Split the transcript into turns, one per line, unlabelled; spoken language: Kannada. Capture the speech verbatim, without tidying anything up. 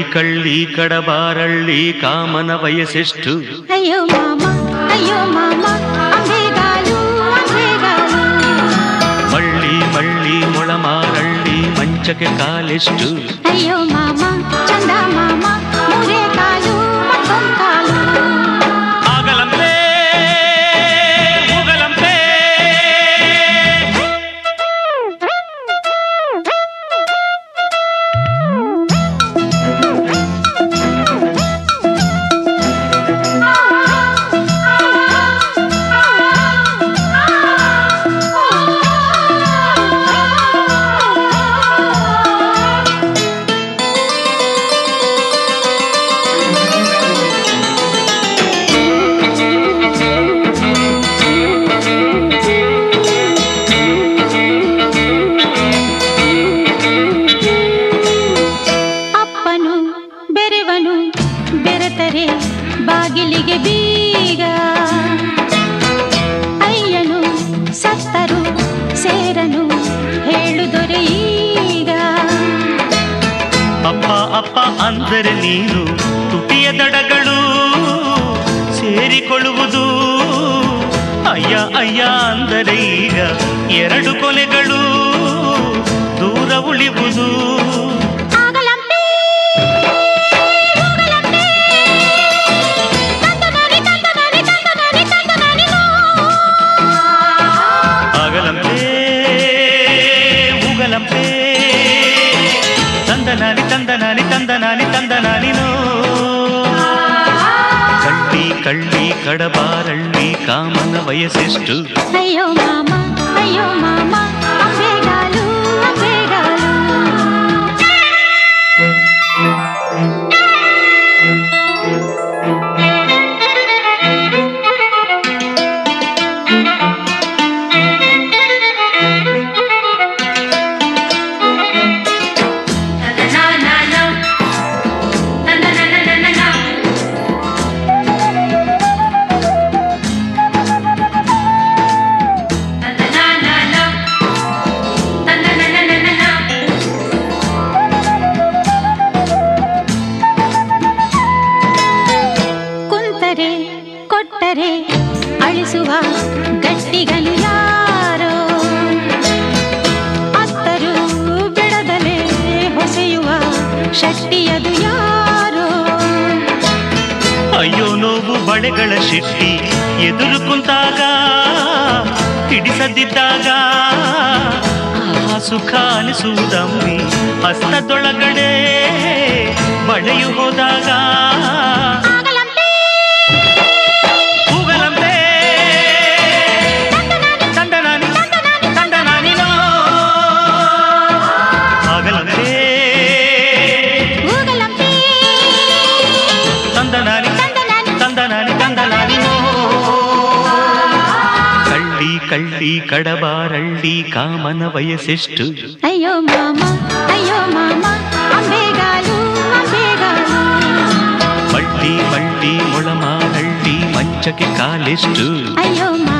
ಕಳ್ಳಿ ಕಡಬಾರಳ್ಳಿ ಕಾಮನ ವಯಸ್ಸೆಷ್ಟು?
ಅಯ್ಯೋ ಮಾಮ ಅಯ್ಯೋ ಮಾಮ ಅಂಬೆಗಾಲು ಅಂಬೆಗಾಲು.
ಮಳ್ಳಿ ಮಳ್ಳಿ ಮೊಳಮಾರಳ್ಳಿ ಮಂಚಕ್ಕೆ ಕಾಲೆಷ್ಟು?
ಅಯ್ಯೋ ಮಾಮ ಚಂದ ಮಾಮ ಮೂರೇ ಕಾಲು ಮತ್ತೊಂದು ಕಾಲು.
ಆಗಲಂತೆ ಹೋಗಲಂತೆ
ಬೆರೆತರೆ ಬಾಗಿಲಿಗೆ ಬೀಗ. ಅಯ್ಯನು ಸತ್ತರು ಸೇರನು ಹೇಳುದೊರೆ ಈಗ.
ಅಪ್ಪ ಅಪ್ಪ ಅಂದರೆ ನೀನು ತುಟಿಯ ದಡಗಳು ಸೇರಿಕೊಳ್ಳುವುದು. ಅಯ್ಯ ಅಯ್ಯ ಅಂದರೆ ಈಗ ಎರಡು ಕೊನೆಗಳು ದೂರ ಉಳಿಯುವುದು. ತಂದನಾನಿ ತಂದನಾನಿ ತಂದನಾನಿ ತಂದನಾನಿನೋ. ಕಳ್ಳಿ ಕಳ್ಳಿ ಕಡಬಾರಳ್ಳಿ ಕಾಮನ ವಯಸ್ಸೆಷ್ಟು?
ಅಯ್ಯೋ ಮಾಮ ಅಯ್ಯೋ ಮಾಮ ಅಂಬೆಗಾಲು ಅಂಬೆಗಾಲು. ಕೊಟ್ಟರೆ ಅಳಿಸುವ ಗಟ್ಟಿಗನು ಯಾರೋ, ಅತ್ತರು ಬಿಡದಲೇ ಹೊಸೆಯುವ ಶಕ್ತಿಯದು ಯಾರೋ.
ಅಯ್ಯೋ ನೋವು ಬಳೆಗಳ ಶಿಟ್ಟಿ ಎದುರು ಕುಂತಾಗ ಹಿಡಿಸದಿದ್ದಾಗ ಆ ಸುಖ ಅನಿಸುವುದಮ್ಮಿ ಹಸ್ತದೊಳಗಡೆ ಬಳೆಯು ಹೋದಾಗ. ತಂದನಾನಿ ತಂದನಾನಿ ತಂದನಾನಿನೋ. ಕಳ್ಳಿ ಕಳ್ಳಿ ಕಡಬಾರಳ್ಳಿ ಕಾಮನ ವಯಸ್ಸೆಷ್ಟು?
ಅಯ್ಯೋ ಮಾಮ ಅಯ್ಯೋ ಮಾಮ ಅಂಬೆಗಾಲು ಅಂಬೆಗಾಲು.
ಮಳ್ಳಿ ಮಳ್ಳಿ ಮೊಳಮಾರಳ್ಳಿ ಮಂಚಕ್ಕೆ ಕಾಲೆಷ್ಟು?
ಅಯ್ಯೋ ಮಾಮ